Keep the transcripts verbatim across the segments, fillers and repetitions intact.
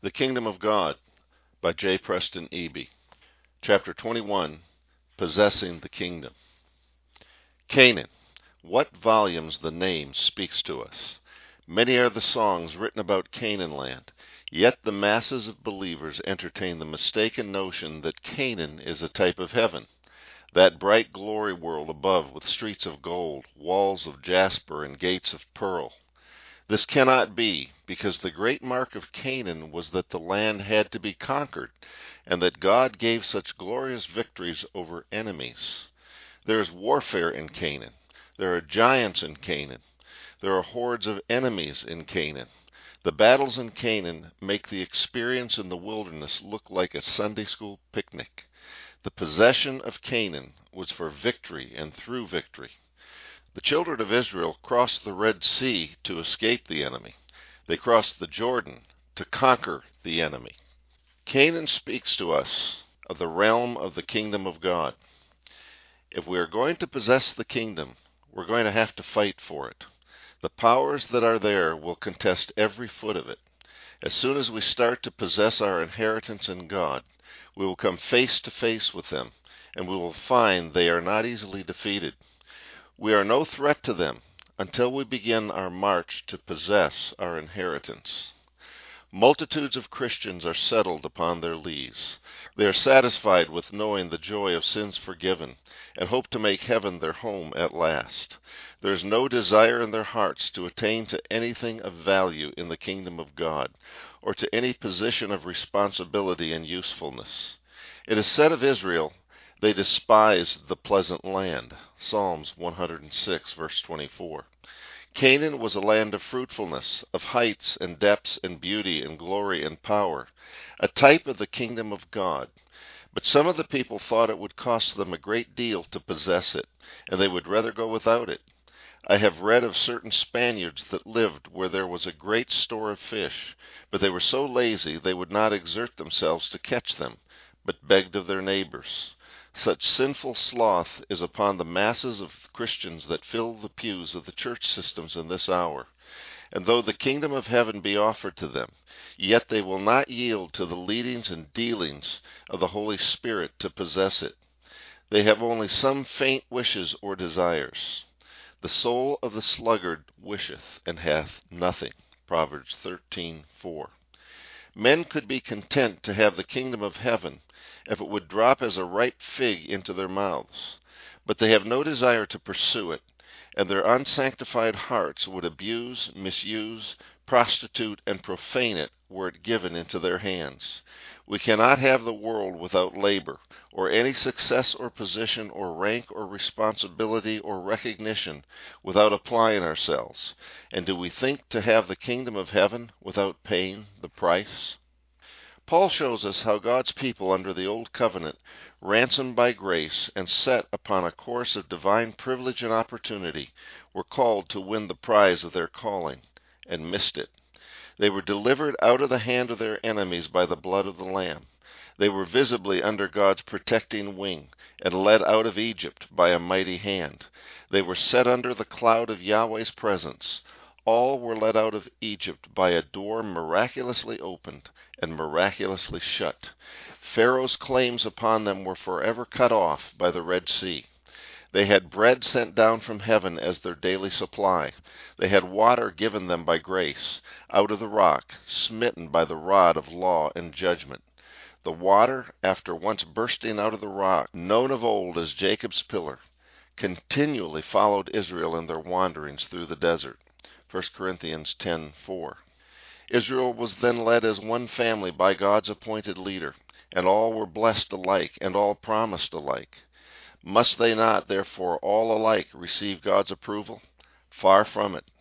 The Kingdom of God by J. Preston Eby. Chapter twenty-one, Possessing the Kingdom. Canaan. What volumes the name speaks to us. Many are the songs written about Canaan land, yet the masses of believers entertain the mistaken notion that Canaan is a type of heaven, that bright glory world above with streets of gold, walls of jasper, and gates of pearl. This cannot be, because the great mark of Canaan was that the land had to be conquered, and that God gave such glorious victories over enemies. There is warfare in Canaan. There are giants in Canaan. There are hordes of enemies in Canaan. The battles in Canaan make the experience in the wilderness look like a Sunday school picnic. The possession of Canaan was for victory and through victory. The children of Israel crossed the Red Sea to escape the enemy. They crossed the Jordan to conquer the enemy. Canaan speaks to us of the realm of the kingdom of God. If we are going to possess the kingdom, we're going to have to fight for it. The powers that are there will contest every foot of it. As soon as we start to possess our inheritance in God, we will come face to face with them, and we will find they are not easily defeated. We are no threat to them until we begin our march to possess our inheritance. Multitudes of Christians are settled upon their lees. They are satisfied with knowing the joy of sins forgiven and hope to make heaven their home at last. There is no desire in their hearts to attain to anything of value in the kingdom of God or to any position of responsibility and usefulness. It is said of Israel, they despised the pleasant land. Psalms one hundred six, verse twenty-four. Canaan was a land of fruitfulness, of heights and depths and beauty and glory and power, a type of the kingdom of God. But some of the people thought it would cost them a great deal to possess it, and they would rather go without it. I have read of certain Spaniards that lived where there was a great store of fish, but they were so lazy they would not exert themselves to catch them, but begged of their neighbors. Such sinful sloth is upon the masses of Christians that fill the pews of the church systems in this hour. And though the kingdom of heaven be offered to them, yet they will not yield to the leadings and dealings of the Holy Spirit to possess it. They have only some faint wishes or desires. The soul of the sluggard wisheth and hath nothing. Proverbs thirteen four. Men could be content to have the kingdom of heaven if it would drop as a ripe fig into their mouths. But they have no desire to pursue it, and their unsanctified hearts would abuse, misuse, prostitute, and profane it were it given into their hands. We cannot have the world without labor, or any success or position or rank or responsibility or recognition without applying ourselves. And do we think to have the kingdom of heaven without paying the price? Paul shows us how God's people under the Old Covenant, ransomed by grace and set upon a course of divine privilege and opportunity, were called to win the prize of their calling, and missed it. They were delivered out of the hand of their enemies by the blood of the Lamb. They were visibly under God's protecting wing, and led out of Egypt by a mighty hand. They were set under the cloud of Yahweh's presence. All were led out of Egypt by a door miraculously opened and miraculously shut. Pharaoh's claims upon them were forever cut off by the Red Sea. They had bread sent down from heaven as their daily supply. They had water given them by grace, out of the rock, smitten by the rod of law and judgment. The water, after once bursting out of the rock, known of old as Jacob's pillar, continually followed Israel in their wanderings through the desert. First Corinthians ten four. Israel was then led as one family by God's appointed leader, and all were blessed alike, and all promised alike. Must they not, therefore, all alike receive God's approval? Far from it.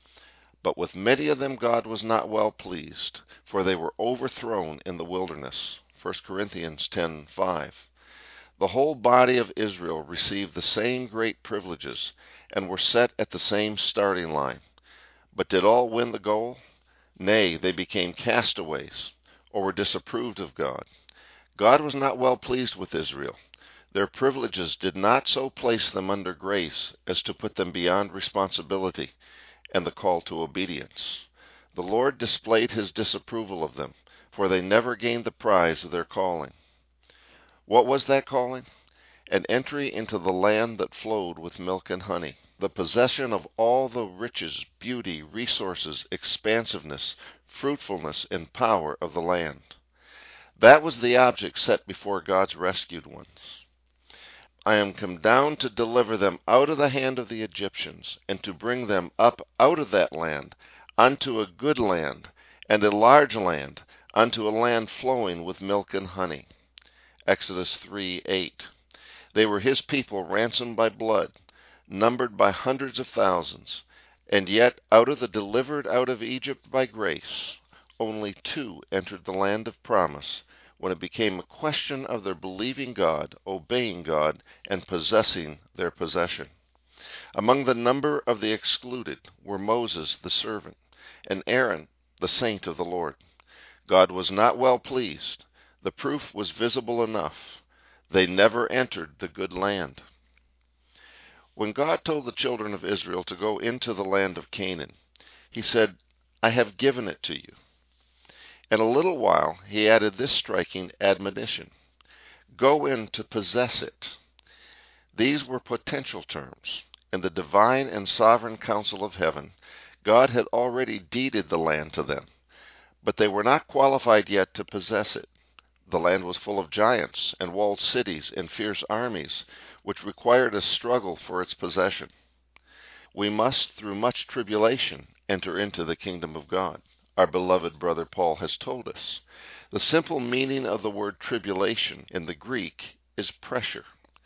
But with many of them God was not well pleased, for they were overthrown in the wilderness. First Corinthians ten five. The whole body of Israel received the same great privileges, and were set at the same starting line. But did all win the goal? Nay, they became castaways, or were disapproved of God. God was not well pleased with Israel. Their privileges did not so place them under grace as to put them beyond responsibility and the call to obedience. The Lord displayed his disapproval of them for they never gained the prize of their calling. What was that calling? An entry into the land that flowed with milk and honey, the possession of all the riches, beauty, resources, expansiveness, fruitfulness, and power of the land. That was the object set before God's rescued ones. I am come down to deliver them out of the hand of the Egyptians, and to bring them up out of that land, unto a good land, and a large land, unto a land flowing with milk and honey. Exodus three eight. They were his people ransomed by blood, numbered by hundreds of thousands, and yet out of the delivered out of Egypt by grace, only two entered the land of promise, when it became a question of their believing God, obeying God, and possessing their possession. Among the number of the excluded were Moses the servant, and Aaron the saint of the Lord. God was not well pleased. The proof was visible enough. They never entered the good land. When God told the children of Israel to go into the land of Canaan, he said, I have given it to you. In a little while, he added this striking admonition, go in to possess it. These were potential terms. In the divine and sovereign counsel of heaven, God had already deeded the land to them, but they were not qualified yet to possess it. The land was full of giants and walled cities and fierce armies, which required a struggle for its possession. We must, through much tribulation, enter into the kingdom of God. Our beloved brother Paul has told us. The simple meaning of the word tribulation in the Greek is pressure.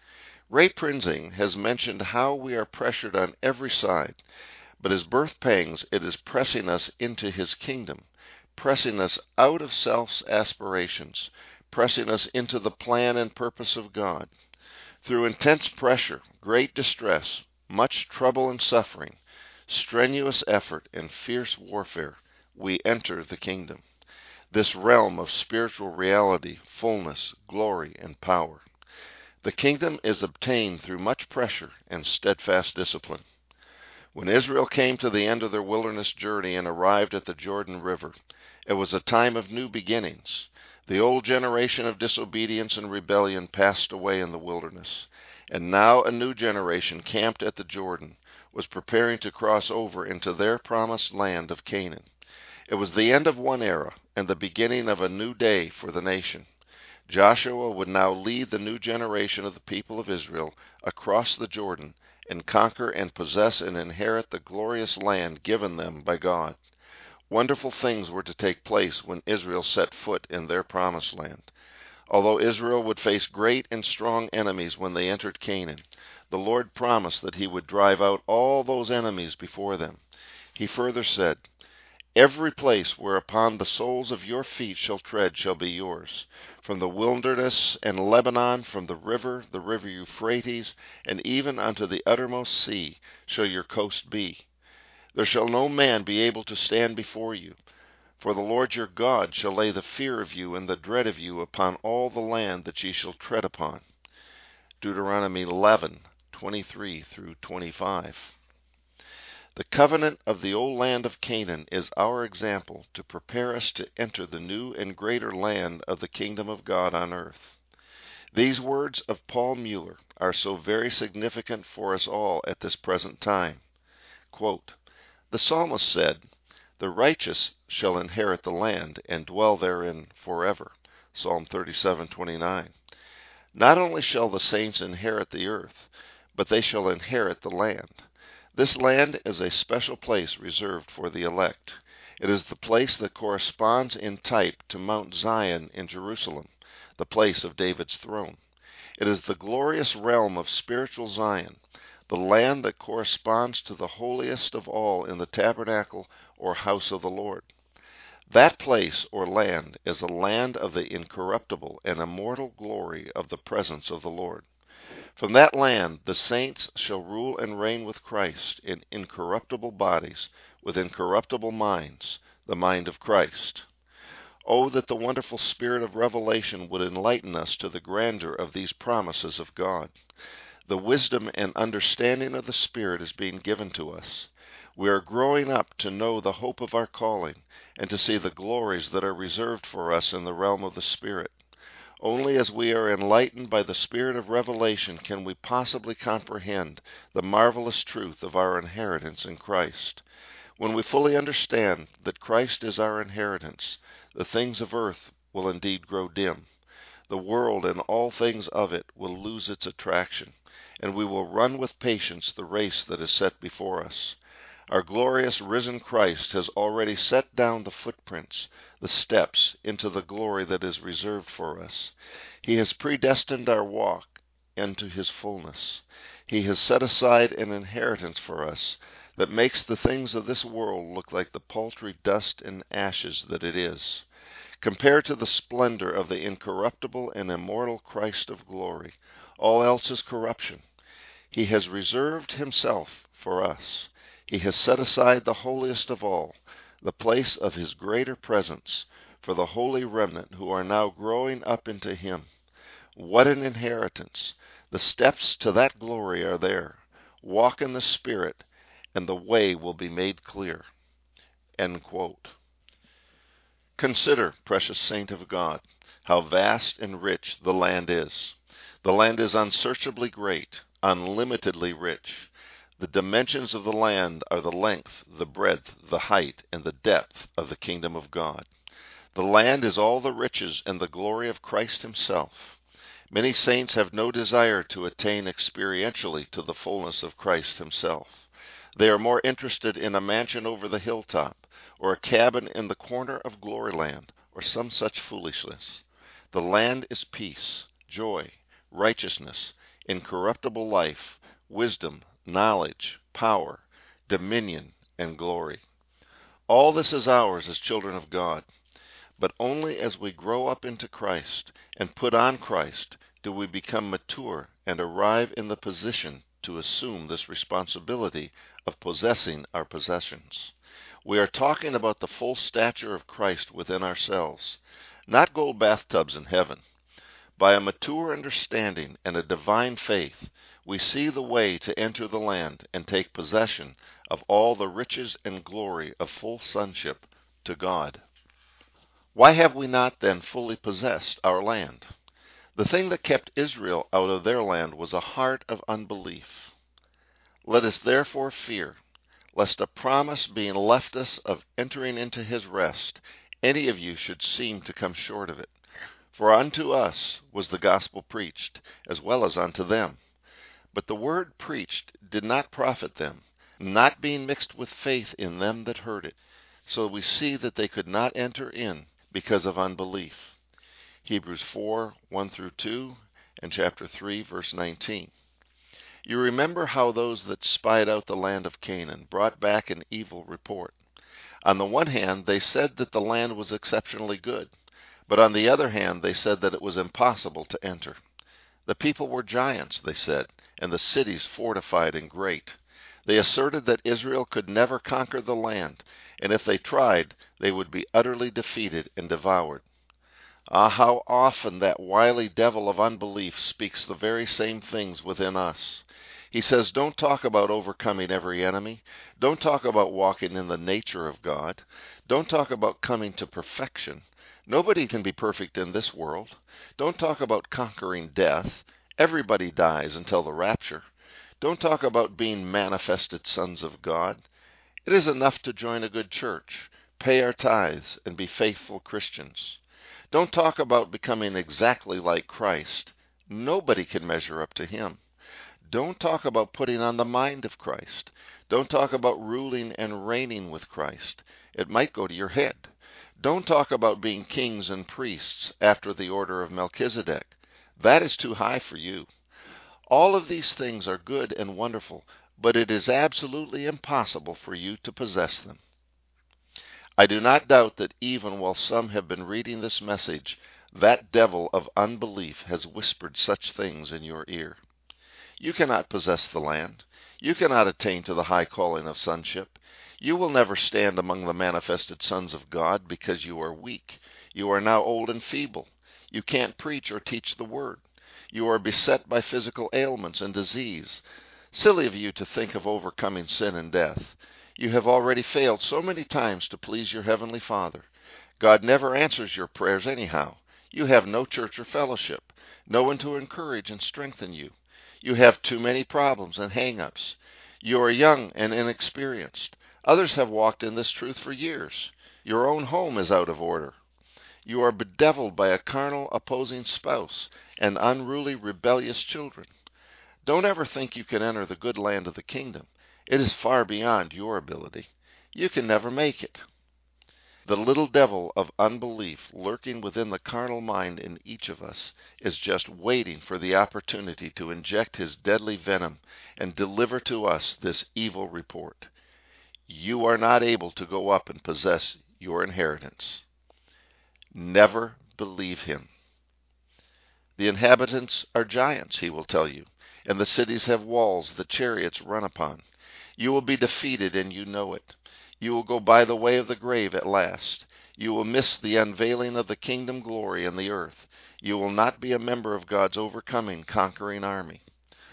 Ray Prinzing has mentioned how we are pressured on every side, but as birth pangs, it is pressing us into his kingdom, pressing us out of self's aspirations, pressing us into the plan and purpose of God. Through intense pressure, great distress, much trouble and suffering, strenuous effort, and fierce warfare, we enter the kingdom, this realm of spiritual reality, fullness, glory, and power. The kingdom is obtained through much pressure and steadfast discipline. When Israel came to the end of their wilderness journey and arrived at the Jordan River, it was a time of new beginnings. The old generation of disobedience and rebellion passed away in the wilderness, and now a new generation camped at the Jordan was preparing to cross over into their promised land of Canaan. It was the end of one era and the beginning of a new day for the nation. Joshua would now lead the new generation of the people of Israel across the Jordan and conquer and possess and inherit the glorious land given them by God. Wonderful things were to take place when Israel set foot in their promised land. Although Israel would face great and strong enemies when they entered Canaan, the Lord promised that he would drive out all those enemies before them. He further said, every place whereupon the soles of your feet shall tread shall be yours. From the wilderness and Lebanon, from the river, the river Euphrates, and even unto the uttermost sea shall your coast be. There shall no man be able to stand before you. For the Lord your God shall lay the fear of you and the dread of you upon all the land that ye shall tread upon. Deuteronomy eleven, twenty-three through twenty-five. The covenant of the old land of Canaan is our example to prepare us to enter the new and greater land of the kingdom of God on earth. These words of Paul Mueller are so very significant for us all at this present time. Quote, the psalmist said, the righteous shall inherit the land and dwell therein forever. Psalm thirty-seven twenty-nine. Not only shall the saints inherit the earth, but they shall inherit the land. This land is a special place reserved for the elect. It is the place that corresponds in type to Mount Zion in Jerusalem, the place of David's throne. It is the glorious realm of spiritual Zion, the land that corresponds to the holiest of all in the tabernacle or house of the Lord. That place or land is a land of the incorruptible and immortal glory of the presence of the Lord. From that land the saints shall rule and reign with Christ in incorruptible bodies, with incorruptible minds, the mind of Christ. Oh, that the wonderful spirit of revelation would enlighten us to the grandeur of these promises of God. The wisdom and understanding of the Spirit is being given to us. We are growing up to know the hope of our calling and to see the glories that are reserved for us in the realm of the Spirit. Only as we are enlightened by the Spirit of revelation can we possibly comprehend the marvelous truth of our inheritance in Christ. When we fully understand that Christ is our inheritance, the things of earth will indeed grow dim. The world and all things of it will lose its attraction, and we will run with patience the race that is set before us. Our glorious risen Christ has already set down the footprints, the steps into the glory that is reserved for us. He has predestined our walk into his fullness. He has set aside an inheritance for us that makes the things of this world look like the paltry dust and ashes that it is. Compared to the splendor of the incorruptible and immortal Christ of glory, all else is corruption. He has reserved himself for us. He has set aside the holiest of all, the place of his greater presence, for the holy remnant who are now growing up into him. What an inheritance! The steps to that glory are there. Walk in the Spirit, and the way will be made clear. End quote. Consider, precious saint of God, how vast and rich the land is. The land is unsearchably great, unlimitedly rich. The dimensions of the land are the length, the breadth, the height, and the depth of the kingdom of God. The land is all the riches and the glory of Christ himself. Many saints have no desire to attain experientially to the fullness of Christ himself. They are more interested in a mansion over the hilltop, or a cabin in the corner of Gloryland, or some such foolishness. The land is peace, joy, righteousness, incorruptible life, wisdom, knowledge, power, dominion, and glory. All this is ours as children of God, but only as we grow up into Christ and put on Christ do we become mature and arrive in the position to assume this responsibility of possessing our possessions. We are talking about the full stature of Christ within ourselves, not gold bathtubs in heaven. By a mature understanding and a divine faith, we see the way to enter the land and take possession of all the riches and glory of full sonship to God. Why have we not then fully possessed our land? The thing that kept Israel out of their land was a heart of unbelief. Let us therefore fear, lest a promise being left us of entering into his rest, any of you should seem to come short of it. For unto us was the gospel preached, as well as unto them. But the word preached did not profit them, not being mixed with faith in them that heard it. So we see that they could not enter in because of unbelief. Hebrews four, one through two, and chapter three, verse nineteen. You remember how those that spied out the land of Canaan brought back an evil report. On the one hand, they said that the land was exceptionally good, but on the other hand, they said that it was impossible to enter. The people were giants, they said, and the cities fortified and great. They asserted that Israel could never conquer the land, and if they tried, they would be utterly defeated and devoured. Ah, how often that wily devil of unbelief speaks the very same things within us. He says, don't talk about overcoming every enemy. Don't talk about walking in the nature of God. Don't talk about coming to perfection. Nobody can be perfect in this world. Don't talk about conquering death. Everybody dies until the rapture. Don't talk about being manifested sons of God. It is enough to join a good church, pay our tithes, and be faithful Christians. Don't talk about becoming exactly like Christ. Nobody can measure up to him. Don't talk about putting on the mind of Christ. Don't talk about ruling and reigning with Christ. It might go to your head. Don't talk about being kings and priests after the order of Melchizedek. That is too high for you. All of these things are good and wonderful, but it is absolutely impossible for you to possess them. I do not doubt that even while some have been reading this message, that devil of unbelief has whispered such things in your ear. You cannot possess the land. You cannot attain to the high calling of sonship. You will never stand among the manifested sons of God because you are weak. You are now old and feeble. You can't preach or teach the word. You are beset by physical ailments and disease. Silly of you to think of overcoming sin and death. You have already failed so many times to please your Heavenly Father. God never answers your prayers anyhow. You have no church or fellowship, no one to encourage and strengthen you. You have too many problems and hang-ups. You are young and inexperienced. Others have walked in this truth for years. Your own home is out of order. You are bedeviled by a carnal, opposing spouse and unruly, rebellious children. Don't ever think you can enter the good land of the kingdom. It is far beyond your ability. You can never make it. The little devil of unbelief lurking within the carnal mind in each of us is just waiting for the opportunity to inject his deadly venom and deliver to us this evil report. You are not able to go up and possess your inheritance. Never believe him. The inhabitants are giants, he will tell you, and the cities have walls the chariots run upon. You will be defeated, and you know it. You will go by the way of the grave at last. You will miss the unveiling of the kingdom glory in the earth. You will not be a member of God's overcoming, conquering army.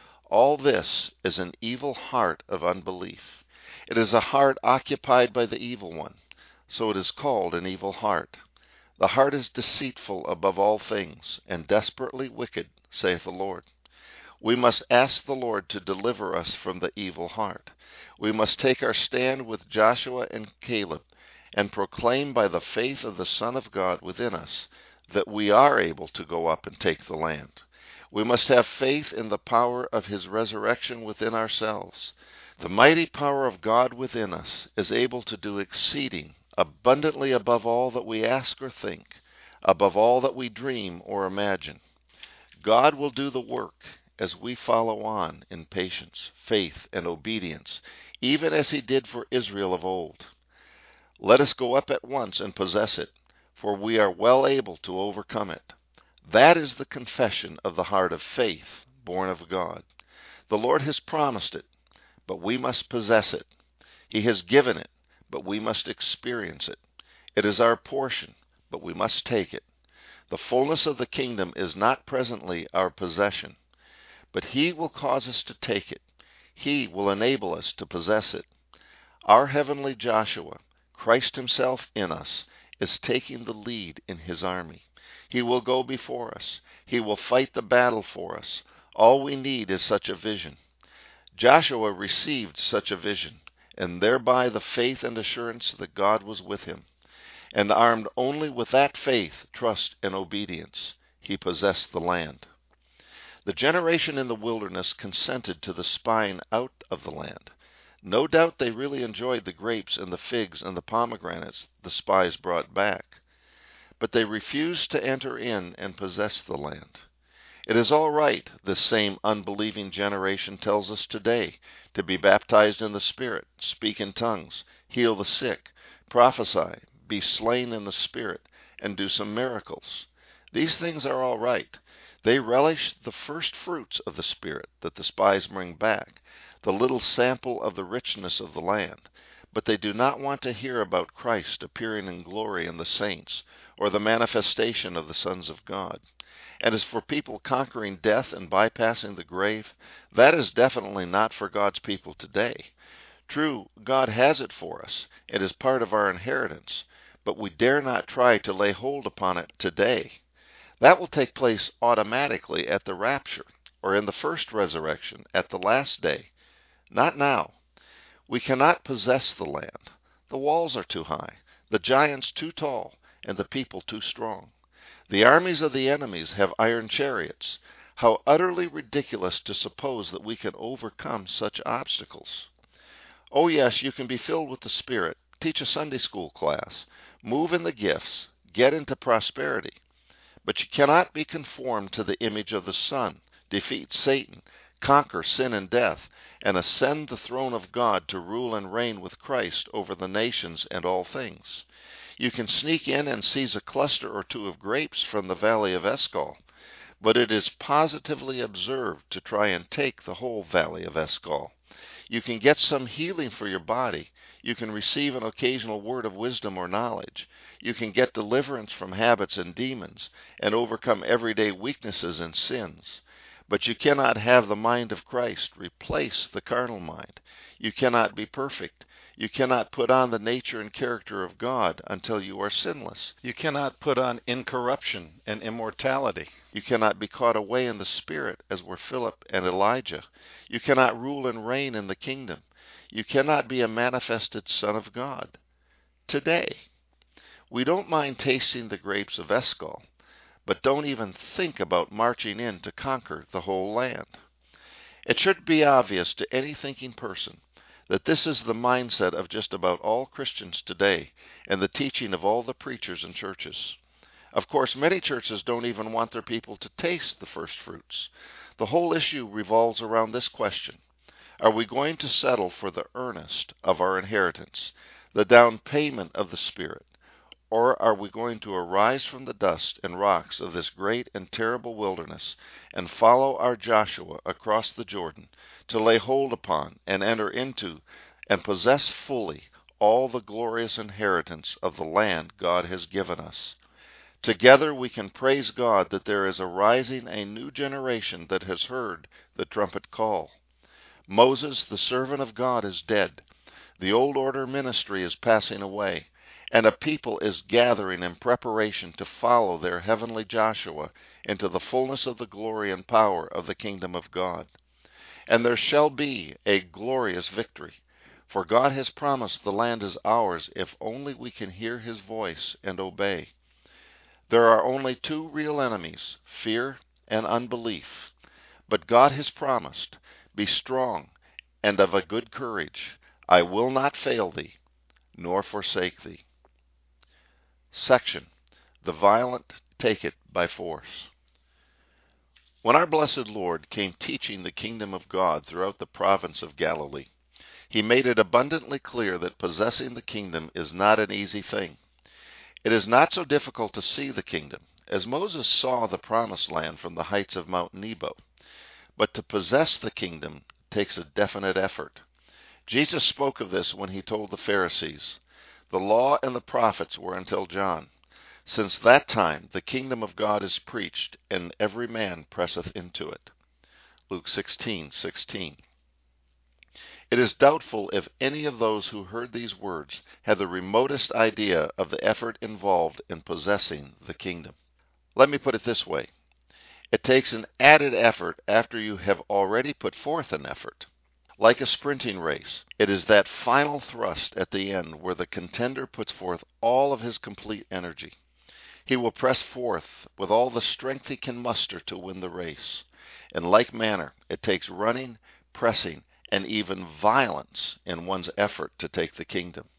All this is an evil heart of unbelief. It is a heart occupied by the evil one, so it is called an evil heart. The heart is deceitful above all things, and desperately wicked, saith the Lord. We must ask the Lord to deliver us from the evil heart. We must take our stand with Joshua and Caleb and proclaim by the faith of the Son of God within us that we are able to go up and take the land. We must have faith in the power of his resurrection within ourselves. The mighty power of God within us is able to do exceeding abundantly above all that we ask or think, above all that we dream or imagine. God will do the work as we follow on in patience, faith, and obedience, even as he did for Israel of old. Let us go up at once and possess it, for we are well able to overcome it. That is the confession of the heart of faith, born of God. The Lord has promised it, but we must possess it. He has given it, but we must experience it. It is our portion, but we must take it. The fullness of the kingdom is not presently our possession, but he will cause us to take it. He will enable us to possess it. Our heavenly Joshua, Christ himself in us, is taking the lead in his army. He will go before us. He will fight the battle for us. All we need is such a vision. Joshua received such a vision, and thereby the faith and assurance that God was with him. And armed only with that faith, trust, and obedience, he possessed the land. The generation in the wilderness consented to the spying out of the land. No doubt they really enjoyed the grapes and the figs and the pomegranates the spies brought back. But they refused to enter in and possess the land. It is all right, this same unbelieving generation tells us today, to be baptized in the Spirit, speak in tongues, heal the sick, prophesy, be slain in the Spirit, and do some miracles. These things are all right. They relish the first fruits of the Spirit that the spies bring back, the little sample of the richness of the land, but they do not want to hear about Christ appearing in glory in the saints, or the manifestation of the sons of God. And as for people conquering death and bypassing the grave, that is definitely not for God's people today. True, God has it for us. It is part of our inheritance, but we dare not try to lay hold upon it today. That will take place automatically at the rapture, or in the first resurrection, at the last day. Not now. We cannot possess the land. The walls are too high, the giants too tall, and the people too strong. The armies of the enemies have iron chariots. How utterly ridiculous to suppose that we can overcome such obstacles. Oh yes, you can be filled with the Spirit, teach a Sunday school class, move in the gifts, get into prosperity. But you cannot be conformed to the image of the Son, defeat Satan, conquer sin and death, and ascend the throne of God to rule and reign with Christ over the nations and all things. You can sneak in and seize a cluster or two of grapes from the valley of Eshcol, but it is positively observed to try and take the whole valley of Eshcol. You can get some healing for your body. You can receive an occasional word of wisdom or knowledge. You can get deliverance from habits and demons and overcome everyday weaknesses and sins. But you cannot have the mind of Christ replace the carnal mind. You cannot be perfect. You cannot put on the nature and character of God until you are sinless. You cannot put on incorruption and immortality. You cannot be caught away in the Spirit as were Philip and Elijah. You cannot rule and reign in the kingdom. You cannot be a manifested Son of God. Today, we don't mind tasting the grapes of Eshcol, but don't even think about marching in to conquer the whole land. It should be obvious to any thinking person that this is the mindset of just about all Christians today and the teaching of all the preachers and churches. Of course, many churches don't even want their people to taste the first fruits. The whole issue revolves around this question: are we going to settle for the earnest of our inheritance, the down payment of the Spirit, or are we going to arise from the dust and rocks of this great and terrible wilderness and follow our Joshua across the Jordan to lay hold upon and enter into and possess fully all the glorious inheritance of the land God has given us? Together we can praise God that there is arising a new generation that has heard the trumpet call. Moses, the servant of God, is dead. The old order ministry is passing away, and a people is gathering in preparation to follow their heavenly Joshua into the fullness of the glory and power of the kingdom of God. And there shall be a glorious victory, for God has promised the land is ours if only we can hear his voice and obey. There are only two real enemies, fear and unbelief. But God has promised, "Be strong and of a good courage. I will not fail thee, nor forsake thee." Section: The violent take it by force. When our blessed Lord came teaching the kingdom of God throughout the province of Galilee, he made it abundantly clear that possessing the kingdom is not an easy thing. It is not so difficult to see the kingdom, as Moses saw the promised land from the heights of Mount Nebo. But to possess the kingdom takes a definite effort. Jesus spoke of this when he told the Pharisees, "The law and the prophets were until John. Since that time the kingdom of God is preached, and every man presseth into it." Luke sixteen sixteen. It is doubtful if any of those who heard these words had the remotest idea of the effort involved in possessing the kingdom. Let me put it this way. It takes an added effort after you have already put forth an effort. Like a sprinting race, it is that final thrust at the end where the contender puts forth all of his complete energy. He will press forth with all the strength he can muster to win the race. In like manner, it takes running, pressing, and even violence in one's effort to take the kingdom.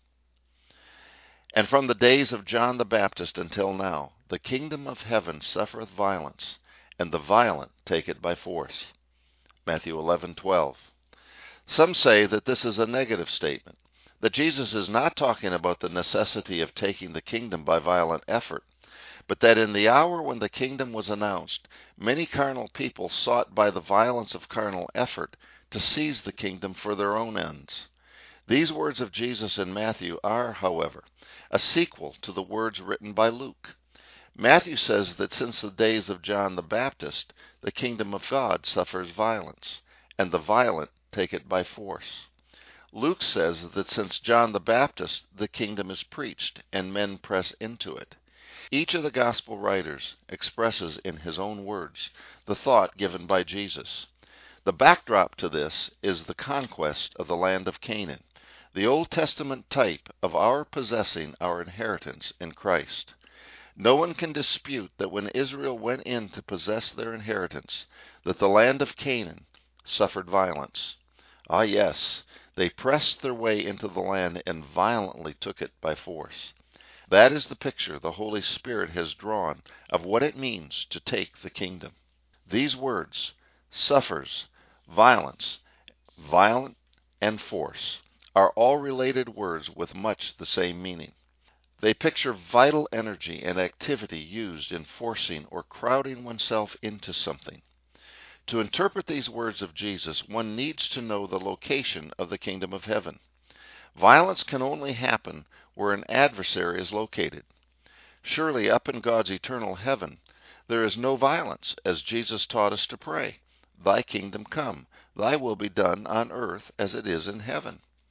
And from the days of John the Baptist until now, the kingdom of heaven suffereth violence, and the violent take it by force. Matthew eleven twelve. Some say that this is a negative statement, that Jesus is not talking about the necessity of taking the kingdom by violent effort, but that in the hour when the kingdom was announced, many carnal people sought by the violence of carnal effort to seize the kingdom for their own ends. These words of Jesus in Matthew are, however, a sequel to the words written by Luke. Matthew says that since the days of John the Baptist, the kingdom of God suffers violence, and the violent take it by force. Luke says that since John the Baptist, the kingdom is preached, and men press into it. Each of the gospel writers expresses in his own words the thought given by Jesus. The backdrop to this is the conquest of the land of Canaan, the Old Testament type of our possessing our inheritance in Christ. No one can dispute that when Israel went in to possess their inheritance, that the land of Canaan suffered violence. Ah, yes, they pressed their way into the land and violently took it by force. That is the picture the Holy Spirit has drawn of what it means to take the kingdom. These words, suffers, violence, violent, and force, are all related words with much the same meaning. They picture vital energy and activity used in forcing or crowding oneself into something. To interpret these words of Jesus, one needs to know the location of the kingdom of heaven. Violence can only happen where an adversary is located. Surely up in God's eternal heaven, there is no violence, as Jesus taught us to pray, "Thy kingdom come, thy will be done on earth as it is in heaven."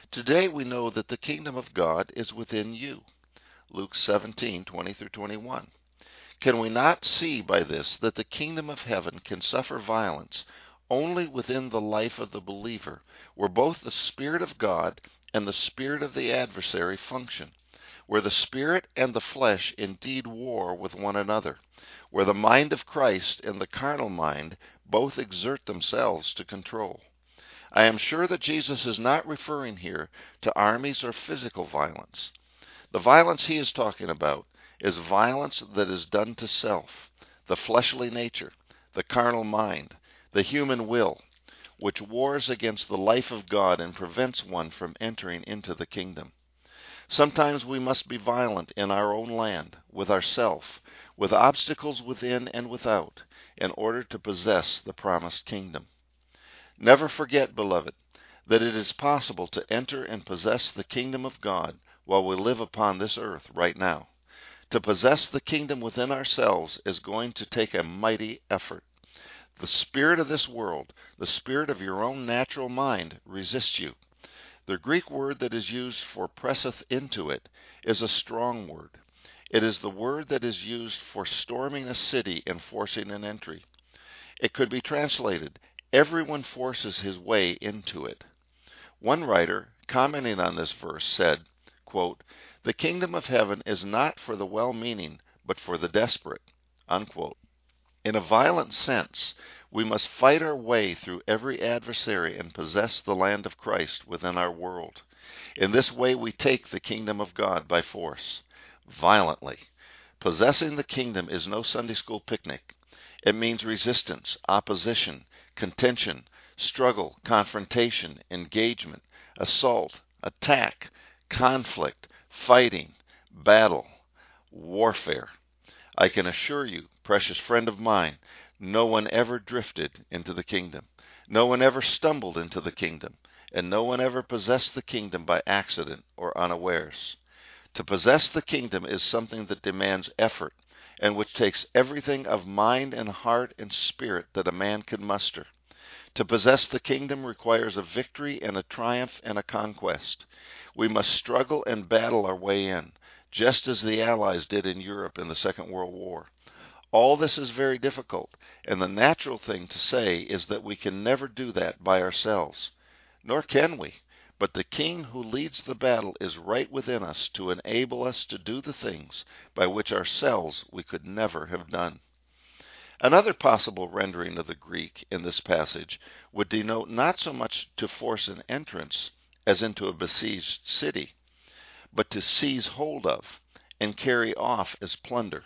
Today we know that the kingdom of God is within you. Luke seventeen, twenty through twenty-one. Can we not see by this that the kingdom of heaven can suffer violence only within the life of the believer, where both the Spirit of God and the spirit of the adversary function, where the spirit and the flesh indeed war with one another, where the mind of Christ and the carnal mind both exert themselves to control? I am sure that Jesus is not referring here to armies or physical violence. The violence he is talking about is violence that is done to self, the fleshly nature, the carnal mind, the human will, which wars against the life of God and prevents one from entering into the kingdom. Sometimes we must be violent in our own land, with ourself, with obstacles within and without, in order to possess the promised kingdom. Never forget, beloved, that it is possible to enter and possess the kingdom of God while we live upon this earth right now. To possess the kingdom within ourselves is going to take a mighty effort. The spirit of this world, the spirit of your own natural mind, resists you. The Greek word that is used for presseth into it is a strong word. It is the word that is used for storming a city and forcing an entry. It could be translated, everyone forces his way into it. One writer, commenting on this verse, said, quote, "The kingdom of heaven is not for the well-meaning, but for the desperate." Unquote. In a violent sense, we must fight our way through every adversary and possess the land of Christ within our world. In this way we take the kingdom of God by force, violently. Possessing the kingdom is no Sunday school picnic. It means resistance, opposition, contention, struggle, confrontation, engagement, assault, attack, conflict, fighting, battle, warfare. I can assure you, precious friend of mine, no one ever drifted into the kingdom. No one ever stumbled into the kingdom, and no one ever possessed the kingdom by accident or unawares. To possess the kingdom is something that demands effort, and which takes everything of mind and heart and spirit that a man can muster. To possess the kingdom requires a victory and a triumph and a conquest. We must struggle and battle our way in, just as the Allies did in Europe in the Second World War. All this is very difficult, and the natural thing to say is that we can never do that by ourselves. Nor can we, but the King who leads the battle is right within us to enable us to do the things by which ourselves we could never have done. Another possible rendering of the Greek in this passage would denote not so much to force an entrance as into a besieged city, but to seize hold of and carry off as plunder.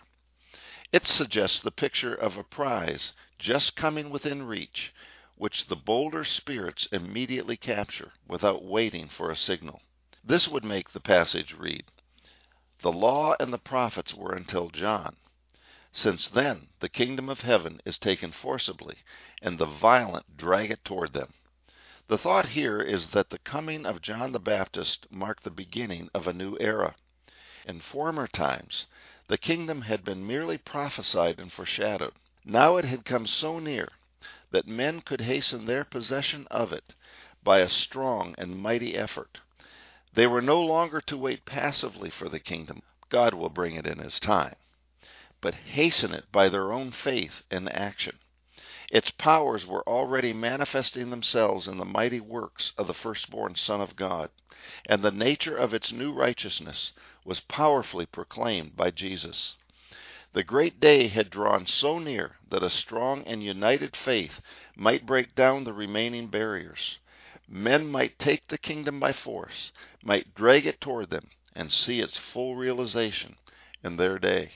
It suggests the picture of a prize just coming within reach, which the bolder spirits immediately capture without waiting for a signal. This would make the passage read, "The law and the prophets were until John. Since then, the kingdom of heaven is taken forcibly, and the violent drag it toward them." The thought here is that the coming of John the Baptist marked the beginning of a new era. In former times, the kingdom had been merely prophesied and foreshadowed. Now it had come so near that men could hasten their possession of it by a strong and mighty effort. They were no longer to wait passively for the kingdom. God will bring it in His time. But hasten it by their own faith and action. Its powers were already manifesting themselves in the mighty works of the firstborn Son of God, and the nature of its new righteousness was powerfully proclaimed by Jesus. The great day had drawn so near that a strong and united faith might break down the remaining barriers. Men might take the kingdom by force, might drag it toward them, and see its full realization in their day.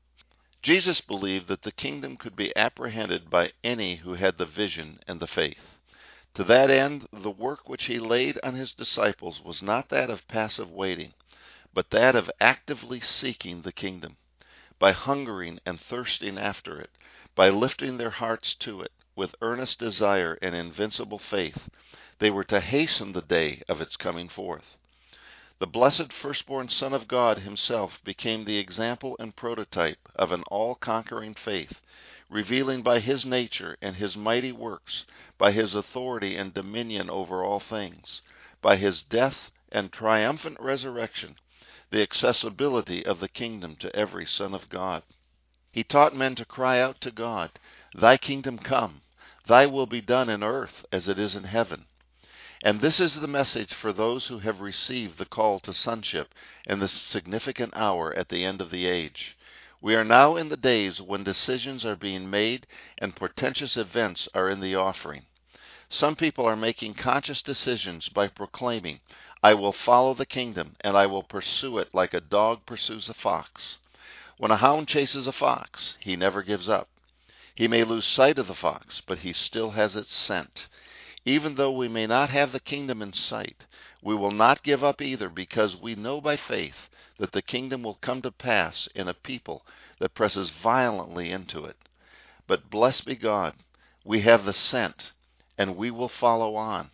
Jesus believed that the kingdom could be apprehended by any who had the vision and the faith. To that end, the work which He laid on His disciples was not that of passive waiting, but that of actively seeking the kingdom, by hungering and thirsting after it, by lifting their hearts to it with earnest desire and invincible faith. They were to hasten the day of its coming forth. The blessed firstborn Son of God Himself became the example and prototype of an all-conquering faith, revealing by His nature and His mighty works, by His authority and dominion over all things, by His death and triumphant resurrection, the accessibility of the kingdom to every son of God. He taught men to cry out to God, "Thy kingdom come, thy will be done in earth as it is in heaven." And this is the message for those who have received the call to sonship in this significant hour at the end of the age. We are now in the days when decisions are being made and portentous events are in the offering. Some people are making conscious decisions by proclaiming, "I will follow the kingdom, and I will pursue it like a dog pursues a fox." When a hound chases a fox, he never gives up. He may lose sight of the fox, but he still has its scent. Even though we may not have the kingdom in sight, we will not give up either, because we know by faith that the kingdom will come to pass in a people that presses violently into it. But blessed be God, we have the scent, and we will follow on.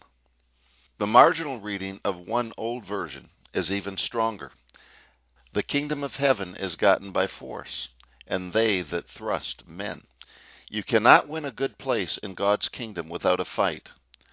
The marginal reading of one old version is even stronger. The kingdom of heaven is gotten by force, and they that thrust men. You cannot win a good place in God's kingdom without a fight.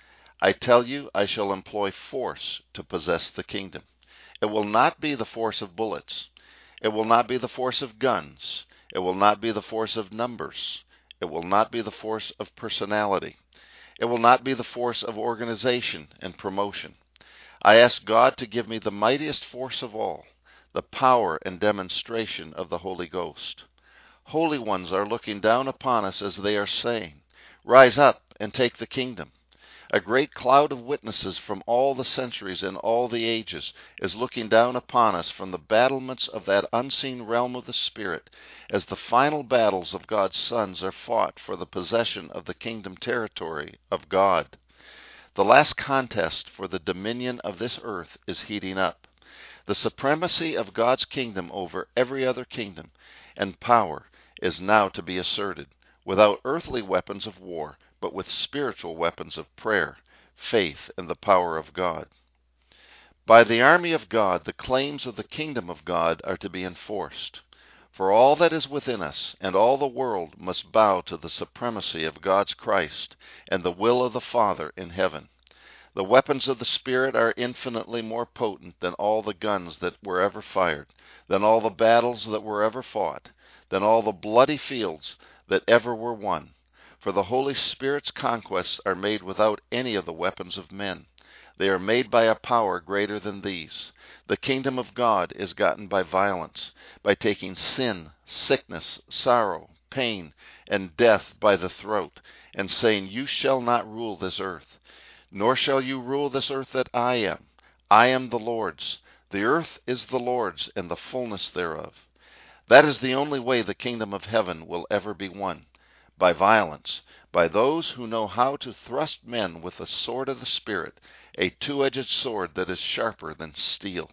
I tell you, I shall employ force to possess the kingdom. It will not be the force of bullets. It will not be the force of guns. It will not be the force of numbers. It will not be the force of personality. It will not be the force of organization and promotion. I ask God to give me the mightiest force of all, the power and demonstration of the Holy Ghost. Holy ones are looking down upon us as they are saying, "Rise up and take the kingdom." A great cloud of witnesses from all the centuries and all the ages is looking down upon us from the battlements of that unseen realm of the Spirit, as the final battles of God's sons are fought for the possession of the kingdom territory of God. The last contest for the dominion of this earth is heating up. The supremacy of God's kingdom over every other kingdom and power is now to be asserted, without earthly weapons of war, but with spiritual weapons of prayer, faith, and the power of God. By the army of God, the claims of the kingdom of God are to be enforced. For all that is within us and all the world must bow to the supremacy of God's Christ and the will of the Father in heaven. The weapons of the Spirit are infinitely more potent than all the guns that were ever fired, than all the battles that were ever fought, than all the bloody fields that ever were won. For the Holy Spirit's conquests are made without any of the weapons of men. They are made by a power greater than these. The kingdom of God is gotten by violence, by taking sin, sickness, sorrow, pain, and death by the throat, and saying, "You shall not rule this earth, nor shall you rule this earth that I am. I am the Lord's. The earth is the Lord's, and the fullness thereof." That is the only way the kingdom of heaven will ever be won. By violence, by those who know how to thrust men with the sword of the Spirit, a two-edged sword that is sharper than steel.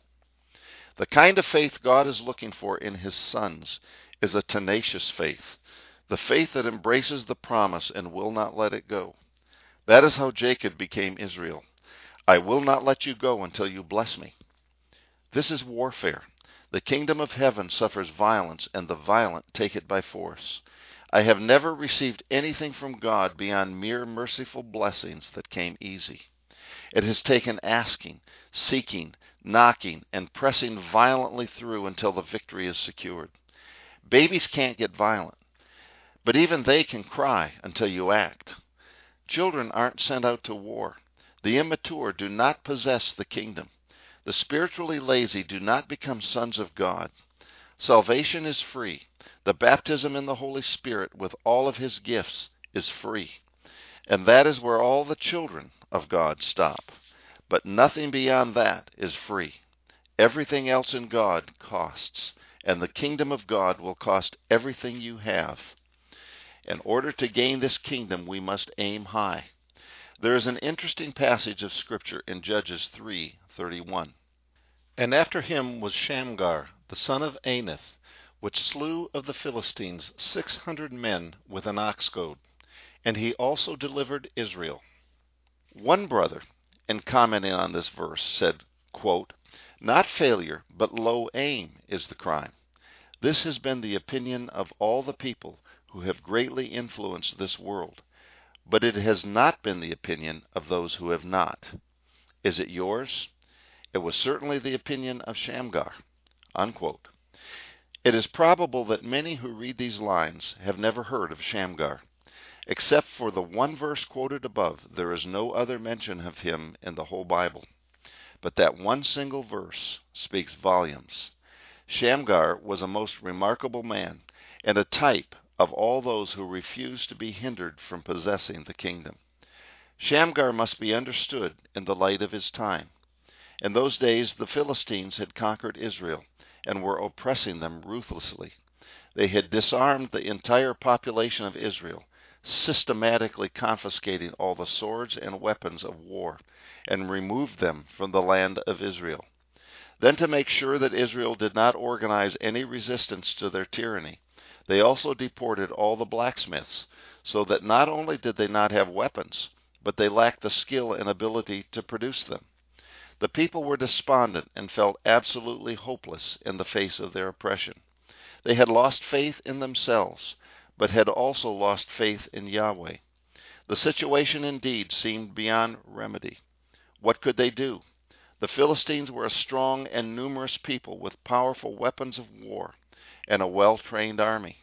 The kind of faith God is looking for in his sons is a tenacious faith, the faith that embraces the promise and will not let it go. That is how Jacob became Israel. "I will not let you go until you bless me." This is warfare. The kingdom of heaven suffers violence, and the violent take it by force. I have never received anything from God beyond mere merciful blessings that came easy. It has taken asking, seeking, knocking, and pressing violently through until the victory is secured. Babies can't get violent, but even they can cry until you act. Children aren't sent out to war. The immature do not possess the kingdom. The spiritually lazy do not become sons of God. Salvation is free. The baptism in the Holy Spirit with all of his gifts is free. And that is where all the children of God stop. But nothing beyond that is free. Everything else in God costs. And the kingdom of God will cost everything you have. In order to gain this kingdom, we must aim high. There is an interesting passage of Scripture in Judges three thirty-one. And after him was Shamgar, the son of Anath, which slew of the Philistines six hundred men with an ox goad. And he also delivered Israel. One brother, in commenting on this verse, said, quote, "Not failure, but low aim is the crime." This has been the opinion of all the people who have greatly influenced this world, but it has not been the opinion of those who have not. Is it yours? It was certainly the opinion of Shamgar." Unquote. It is probable that many who read these lines have never heard of Shamgar. Except for the one verse quoted above, there is no other mention of him in the whole Bible. But that one single verse speaks volumes. Shamgar was a most remarkable man, and a type of all those who refused to be hindered from possessing the kingdom. Shamgar must be understood in the light of his time. In those days, the Philistines had conquered Israel and were oppressing them ruthlessly. They had disarmed the entire population of Israel, systematically confiscating all the swords and weapons of war, and removed them from the land of Israel. Then, to make sure that Israel did not organize any resistance to their tyranny, they also deported all the blacksmiths, so that not only did they not have weapons, but they lacked the skill and ability to produce them. The people were despondent and felt absolutely hopeless in the face of their oppression. They had lost faith in themselves, but had also lost faith in Yahweh. The situation indeed seemed beyond remedy. What could they do? The Philistines were a strong and numerous people with powerful weapons of war and a well-trained army.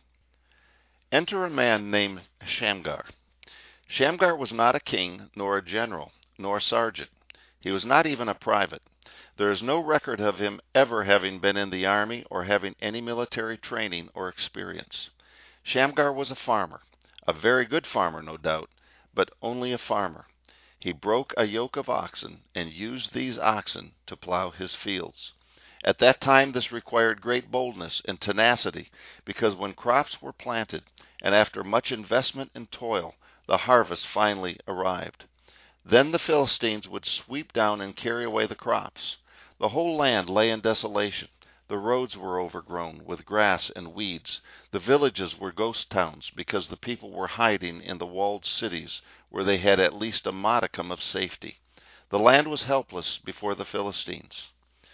Enter a man named Shamgar. Shamgar was not a king, nor a general, nor a sergeant. He was not even a private. There is no record of him ever having been in the army or having any military training or experience. Shamgar was a farmer, a very good farmer, no doubt, but only a farmer. He broke a yoke of oxen and used these oxen to plow his fields. At that time, this required great boldness and tenacity, because when crops were planted, and after much investment and toil, the harvest finally arrived. Then the Philistines would sweep down and carry away the crops. The whole land lay in desolation. The roads were overgrown with grass and weeds. The villages were ghost towns because the people were hiding in the walled cities where they had at least a modicum of safety. The land was helpless before the Philistines.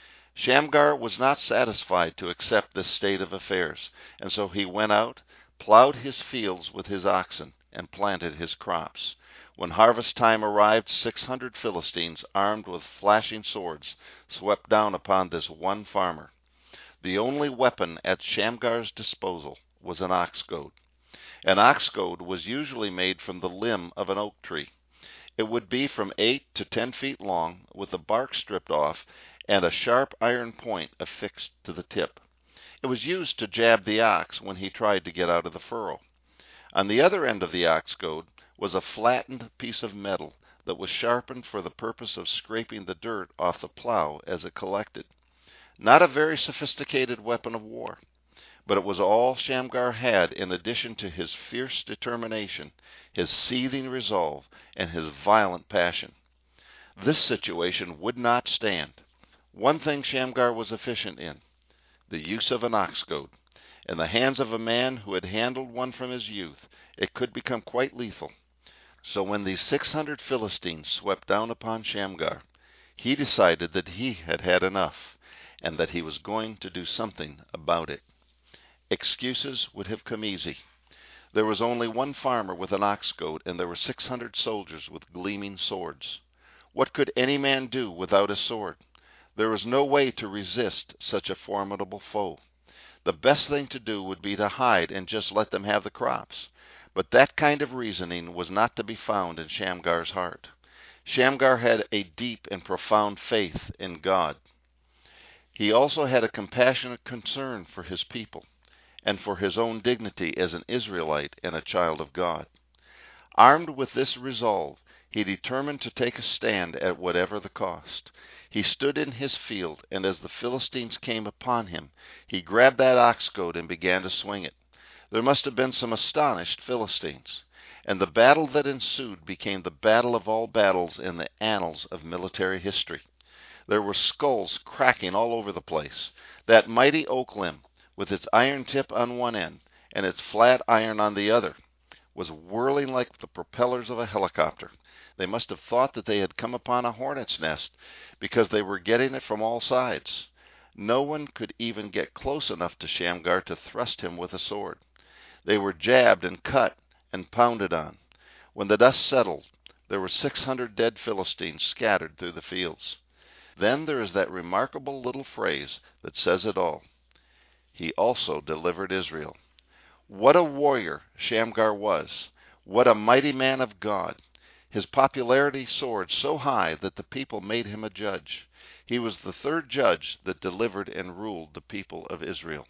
Shamgar was not satisfied to accept this state of affairs, and so he went out, plowed his fields with his oxen, and planted his crops. When harvest time arrived, six hundred Philistines, armed with flashing swords, swept down upon this one farmer. The only weapon at Shamgar's disposal was an ox goad. An ox goad was usually made from the limb of an oak tree. It would be from eight to ten feet long, with the bark stripped off and a sharp iron point affixed to the tip. It was used to jab the ox when he tried to get out of the furrow. On the other end of the ox goad was a flattened piece of metal that was sharpened for the purpose of scraping the dirt off the plow as it collected. Not a very sophisticated weapon of war, but it was all Shamgar had in addition to his fierce determination, his seething resolve, and his violent passion. This situation would not stand. One thing Shamgar was efficient in: the use of an ox goad. In the hands of a man who had handled one from his youth, it could become quite lethal. So when these six hundred Philistines swept down upon Shamgar, he decided that he had had enough, and that he was going to do something about it. Excuses would have come easy. There was only one farmer with an ox goad, and there were six hundred soldiers with gleaming swords. What could any man do without a sword? There was no way to resist such a formidable foe. The best thing to do would be to hide and just let them have the crops. But that kind of reasoning was not to be found in Shamgar's heart. Shamgar had a deep and profound faith in God. He also had a compassionate concern for his people, and for his own dignity as an Israelite and a child of God. Armed with this resolve, he determined to take a stand at whatever the cost. He stood in his field, and as the Philistines came upon him, he grabbed that ox goad and began to swing it. There must have been some astonished Philistines, and the battle that ensued became the battle of all battles in the annals of military history. There were skulls cracking all over the place. That mighty oak limb, with its iron tip on one end and its flat iron on the other, was whirling like the propellers of a helicopter. They must have thought that they had come upon a hornet's nest, because they were getting it from all sides. No one could even get close enough to Shamgar to thrust him with a sword. They were jabbed and cut and pounded on. When the dust settled, there were six hundred dead Philistines scattered through the fields. Then there is that remarkable little phrase that says it all. He also delivered Israel. What a warrior Shamgar was! What a mighty man of God! His popularity soared so high that the people made him a judge. He was the third judge that delivered and ruled the people of Israel.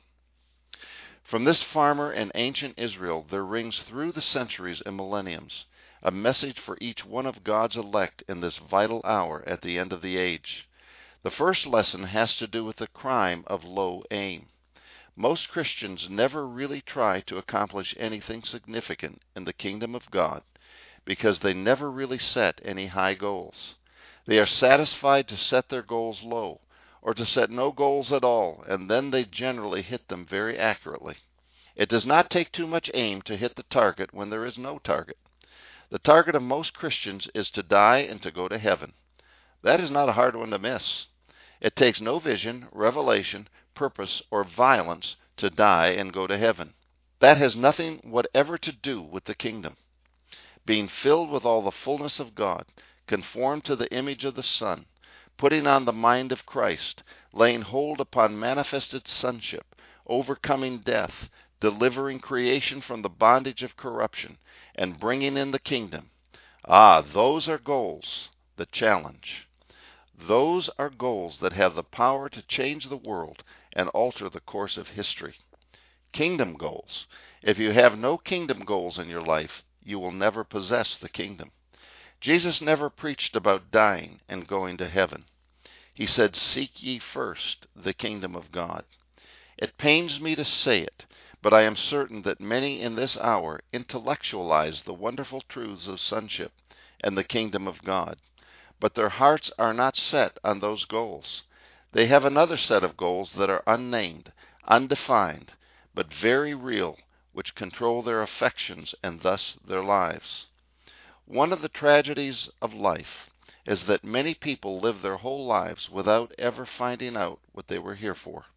From this farmer in ancient Israel there rings through the centuries and millenniums a message for each one of God's elect in this vital hour at the end of the age. The first lesson has to do with the crime of low aim. Most Christians never really try to accomplish anything significant in the kingdom of God because they never really set any high goals. They are satisfied to set their goals low, or to set no goals at all, and then they generally hit them very accurately. It does not take too much aim to hit the target when there is no target. The target of most Christians is to die and to go to heaven. That is not a hard one to miss. It takes no vision, revelation, purpose, or violence to die and go to heaven. That has nothing whatever to do with the kingdom. Being filled with all the fullness of God, conformed to the image of the Son, putting on the mind of Christ, laying hold upon manifested sonship, overcoming death, delivering creation from the bondage of corruption, and bringing in the kingdom. Ah, those are goals that challenge. Those are goals that have the power to change the world and alter the course of history. Kingdom goals. If you have no kingdom goals in your life, you will never possess the kingdom. Jesus never preached about dying and going to heaven. He said, "Seek ye first the kingdom of God." It pains me to say it, but I am certain that many in this hour intellectualize the wonderful truths of sonship and the kingdom of God, but their hearts are not set on those goals. They have another set of goals that are unnamed, undefined, but very real, which control their affections and thus their lives. One of the tragedies of life is that many people live their whole lives without ever finding out what they were here for.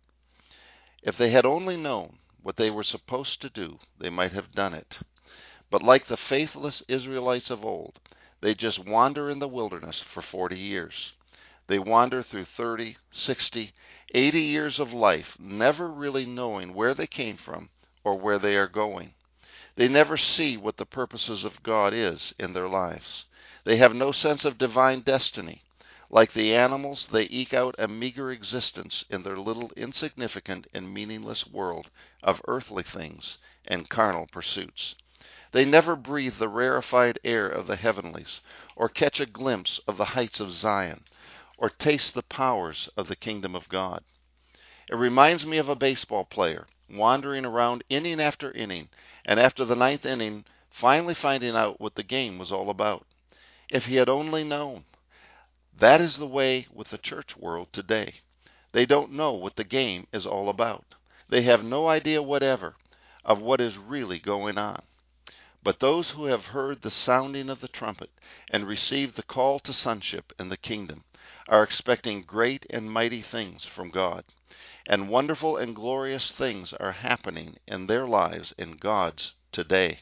If they had only known what they were supposed to do, they might have done it. But like the faithless Israelites of old, they just wander in the wilderness for forty years. They wander through thirty, sixty, eighty years of life, never really knowing where they came from or where they are going. They never see what the purposes of God is in their lives. They have no sense of divine destiny. Like the animals, they eke out a meager existence in their little insignificant and meaningless world of earthly things and carnal pursuits. They never breathe the rarefied air of the heavenlies, or catch a glimpse of the heights of Zion, or taste the powers of the kingdom of God. It reminds me of a baseball player wandering around inning after inning, and after the ninth inning, finally finding out what the game was all about. If he had only known. That is the way with the church world today. They don't know what the game is all about. They have no idea whatever of what is really going on. But those who have heard the sounding of the trumpet and received the call to sonship in the kingdom are expecting great and mighty things from God. And wonderful and glorious things are happening in their lives in God's today.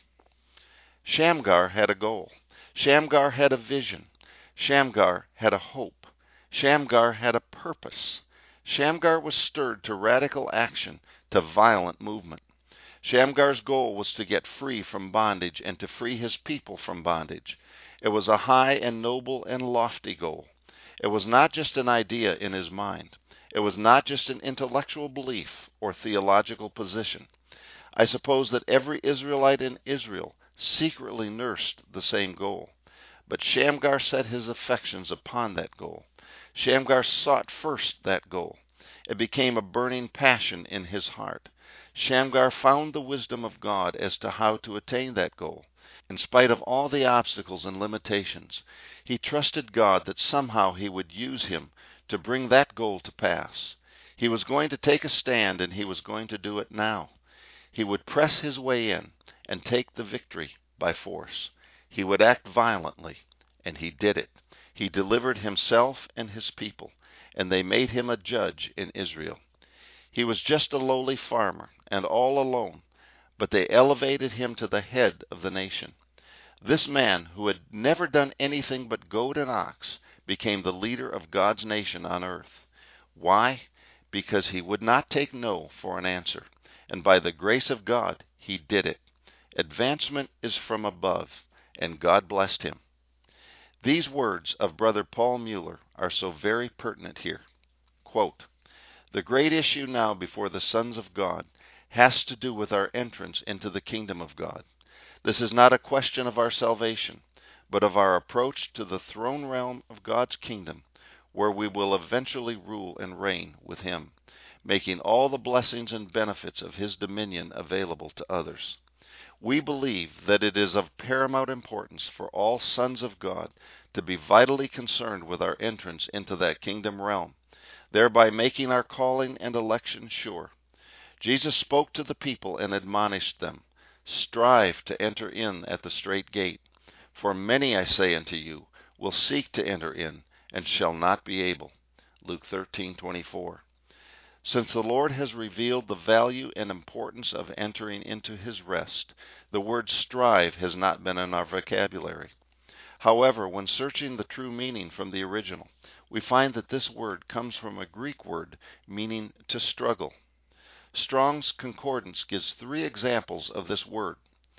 Shamgar had a goal. Shamgar had a vision. Shamgar had a hope. Shamgar had a purpose. Shamgar was stirred to radical action, to violent movement. Shamgar's goal was to get free from bondage and to free his people from bondage. It was a high and noble and lofty goal. It was not just an idea in his mind. It was not just an intellectual belief or theological position. I suppose that every Israelite in Israel secretly nursed the same goal. But Shamgar set his affections upon that goal. Shamgar sought first that goal. It became a burning passion in his heart. Shamgar found the wisdom of God as to how to attain that goal. In spite of all the obstacles and limitations, he trusted God that somehow he would use him to bring that goal to pass. He was going to take a stand, and he was going to do it now. He would press his way in and take the victory by force. He would act violently, and he did it. He delivered himself and his people, and they made him a judge in Israel. He was just a lowly farmer, and all alone, but they elevated him to the head of the nation. This man, who had never done anything but goad an ox, became the leader of God's nation on earth. Why? Because he would not take no for an answer, and by the grace of God, he did it. Advancement is from above, and God blessed him. These words of Brother Paul Mueller are so very pertinent here. Quote, "The great issue now before the sons of God has to do with our entrance into the kingdom of God. This is not a question of our salvation, but of our approach to the throne realm of God's kingdom, where we will eventually rule and reign with him, making all the blessings and benefits of his dominion available to others. We believe that it is of paramount importance for all sons of God to be vitally concerned with our entrance into that kingdom realm, thereby making our calling and election sure. Jesus spoke to the people and admonished them, 'Strive to enter in at the strait gate. For many, I say unto you, will seek to enter in, and shall not be able.' Luke thirteen twenty-four. Since the Lord has revealed the value and importance of entering into his rest, the word strive has not been in our vocabulary. However, when searching the true meaning from the original, we find that this word comes from a Greek word meaning to struggle. Strong's Concordance gives three examples of this word.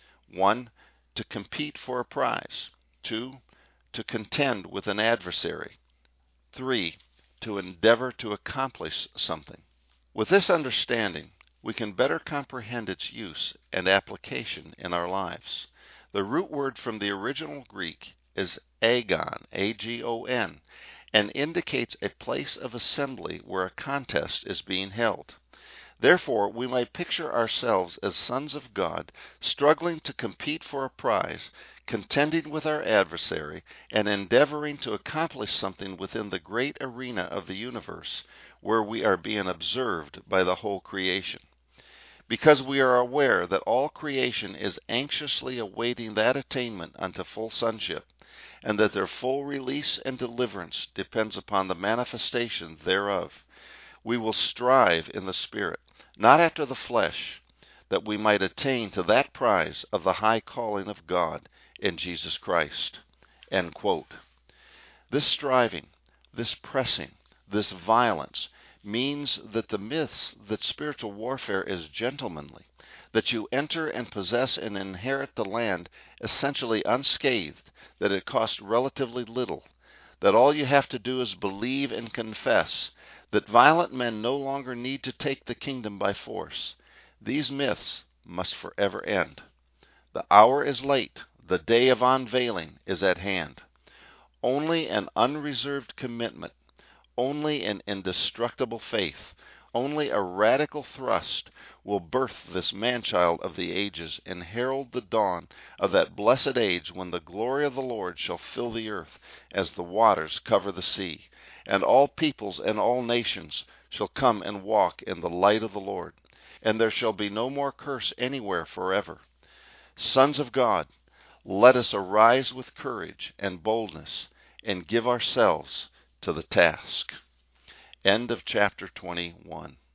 One, to compete for a prize. Two, to contend with an adversary. Three, to endeavor to accomplish something. With this understanding, we can better comprehend its use and application in our lives. The root word from the original Greek is agon, A G O N, and indicates a place of assembly where a contest is being held. Therefore, we might picture ourselves as sons of God, struggling to compete for a prize, contending with our adversary, and endeavoring to accomplish something within the great arena of the universe, where we are being observed by the whole creation. Because we are aware that all creation is anxiously awaiting that attainment unto full sonship, and that their full release and deliverance depends upon the manifestation thereof, we will strive in the Spirit, not after the flesh, that we might attain to that prize of the high calling of God in Jesus Christ." End quote. This striving, this pressing, this violence means that the myths that spiritual warfare is gentlemanly, that you enter and possess and inherit the land essentially unscathed, that it costs relatively little, that all you have to do is believe and confess, that violent men no longer need to take the kingdom by force. These myths must forever end. The hour is late. The day of unveiling is at hand. Only an unreserved commitment, only an indestructible faith, only a radical thrust will birth this man-child of the ages and herald the dawn of that blessed age when the glory of the Lord shall fill the earth as the waters cover the sea, and all peoples and all nations shall come and walk in the light of the Lord, and there shall be no more curse anywhere forever. Sons of God, let us arise with courage and boldness and give ourselves to the task. End of chapter twenty-one.